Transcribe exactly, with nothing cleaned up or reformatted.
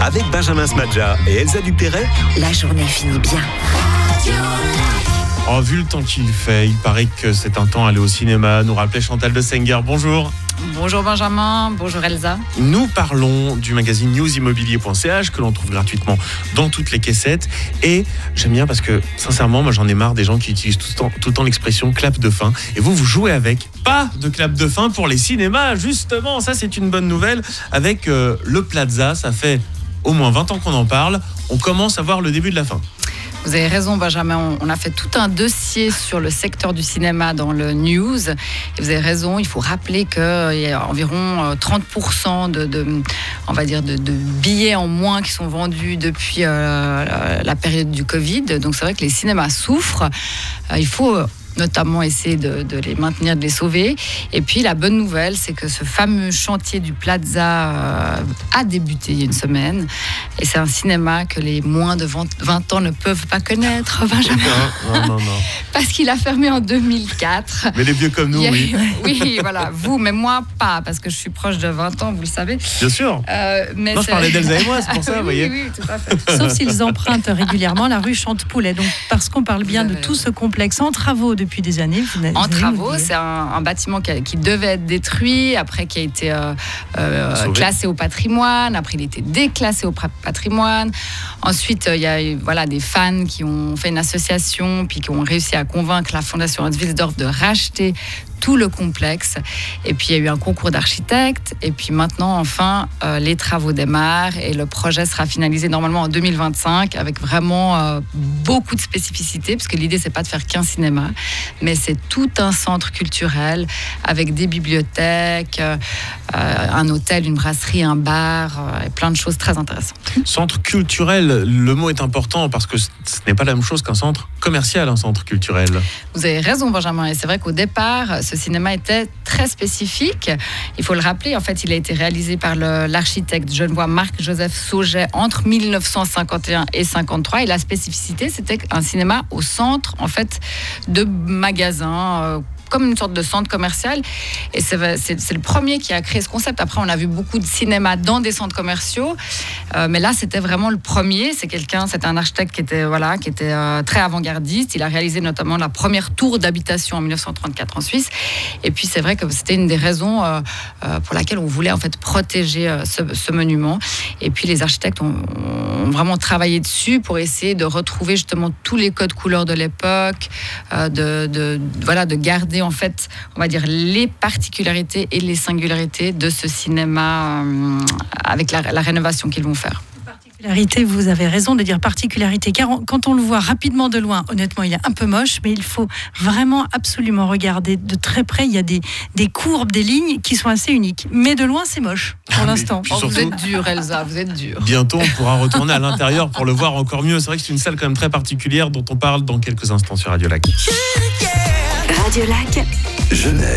Avec Benjamin Smadja et Elsa Dupéret, la journée finit bien. Oh, vu le temps qu'il fait, il paraît que c'est un temps à aller au cinéma, nous rappelait Chantal de Senguer. Bonjour. Bonjour Benjamin, bonjour Elsa. Nous parlons du magazine news immobilier point c h que l'on trouve gratuitement dans toutes les caissettes. Et j'aime bien parce que, sincèrement, moi j'en ai marre des gens qui utilisent tout le temps, tout le temps l'expression clap de fin. Et vous, vous jouez avec. Pas de clap de fin pour les cinémas, justement. Ça, c'est une bonne nouvelle. Avec euh, le Plaza, ça fait au moins vingt ans qu'on en parle. On commence à voir le début de la fin. Vous avez raison Benjamin, on a fait tout un dossier sur le secteur du cinéma dans le news. Et vous avez raison, il faut rappeler qu'il y a environ trente pour cent de, de, on va dire de, de billets en moins qui sont vendus depuis euh, la période du Covid. Donc c'est vrai que les cinémas souffrent. Il faut notamment essayer de, de les maintenir, de les sauver. Et puis la bonne nouvelle, c'est que ce fameux chantier du Plaza euh, a débuté il y a une semaine. Et c'est un cinéma que les moins de vingt ans ne peuvent pas connaître, Benjamin. Non, non, non, non. Parce qu'il a fermé en deux mille quatre. Mais les vieux comme nous, a, oui. Oui, voilà, vous, mais moi pas, parce que je suis proche de vingt ans, vous le savez. Bien sûr. Euh, mais non, je parlais d'Elsa et moi, c'est pour ça, oui, vous voyez. Oui, oui, tout à fait. Sauf s'ils empruntent régulièrement la rue Chantepoulet. Donc, parce qu'on parle bien de tout ce complexe en travaux depuis des années. Vous en travaux, c'est un, un bâtiment qui, a, qui devait être détruit, après qui a été euh, euh, classé au patrimoine, après il a été déclassé au patrimoine. Ensuite, il y a voilà, des fans qui ont fait une association, puis qui ont réussi à convaincre la Fondation Hans Wilsdorf de racheter tout le complexe. Et puis, il y a eu un concours d'architectes. Et puis maintenant, enfin, euh, les travaux démarrent et le projet sera finalisé normalement en deux mille vingt-cinq avec vraiment euh, beaucoup de spécificités, parce que l'idée, c'est pas de faire qu'un cinéma, mais c'est tout un centre culturel avec des bibliothèques, euh, un hôtel, une brasserie, un bar euh, et plein de choses très intéressantes. Centre culturel, le mot est important parce que ce n'est pas la même chose qu'un centre commercial, un centre culturel. Vous avez raison, Benjamin. Et c'est vrai qu'au départ, ce cinéma était très spécifique. Il faut le rappeler, en fait, il a été réalisé par le, l'architecte genevois Marc-Joseph Sauget entre dix-neuf cent cinquante et un et cinquante-trois. Et la spécificité, c'était un cinéma au centre, en fait, de magasins, euh, comme une sorte de centre commercial. Et c'est, c'est, c'est le premier qui a créé ce concept. Après, on a vu beaucoup de cinéma dans des centres commerciaux. Euh, mais là, c'était vraiment le premier. C'est quelqu'un, c'était un architecte qui était, voilà, qui était euh, très avant-gardiste. Il a réalisé notamment la première tour d'habitation en dix-neuf cent trente-quatre en Suisse. Et puis, c'est vrai que c'était une des raisons euh, euh, pour laquelle on voulait en fait protéger euh, ce, ce monument. Et puis, les architectes ont, ont vraiment travaillé dessus pour essayer de retrouver justement tous les codes couleurs de l'époque, euh, de, de, voilà, de garder en fait, on va dire, les particularités et les singularités de ce cinéma euh, avec la, la rénovation qu'ils vont faire. Particularité, vous avez raison de dire particularité, car on, quand on le voit rapidement de loin, honnêtement, il est un peu moche, mais il faut vraiment absolument regarder de très près. Il y a des, des courbes, des lignes qui sont assez uniques. Mais de loin, c'est moche pour ah, l'instant. Oh, vous êtes dur, Elsa, vous êtes dur. Bientôt, on pourra retourner à l'intérieur pour le voir encore mieux. C'est vrai que c'est une salle quand même très particulière dont on parle dans quelques instants sur Radio Lac. Radio Lac, Genève.